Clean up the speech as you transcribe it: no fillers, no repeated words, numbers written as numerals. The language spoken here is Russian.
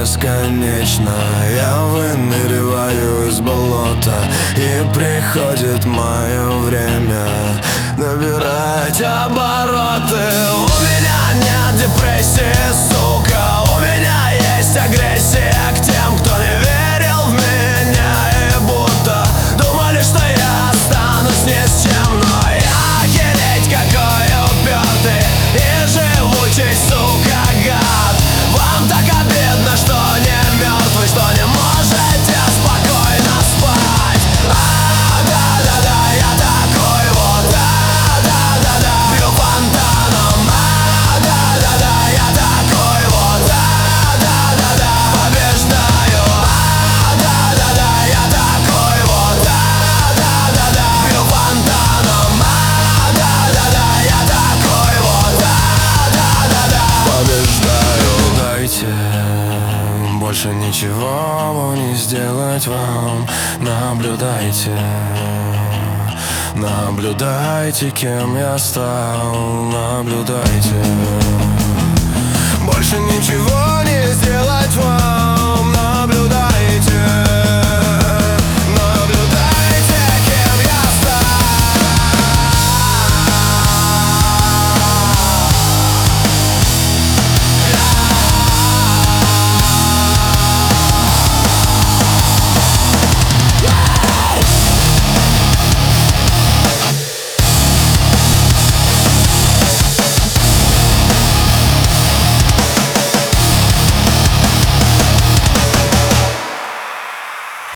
бесконечно. Я выныриваю из болота, и приходит мое время набирать обороты. У меня нет депрессии, сука, у меня есть агрессия к тем, кто не верил в меня и будто думали, что я останусь ни с чем. Но я охереть какой упертый и живучий, сука, гад. Вам так обидно, что не мертвый, что не можете спокойно спать. Да-да-да, я такой вот, да-да-да-да, бью фонтаном. Да-да-да, я такой вот, да-да-да-да, побеждаю. Да-да-да, я такой вот, да-да-да-да, бью фонтаном. Да-да-да, я такой вот, да-да-да-да, побеждаю. Дайте, больше ничего не сделать вам. Наблюдайте, наблюдайте, кем я стал. Наблюдайте, больше ничего не сделать вам.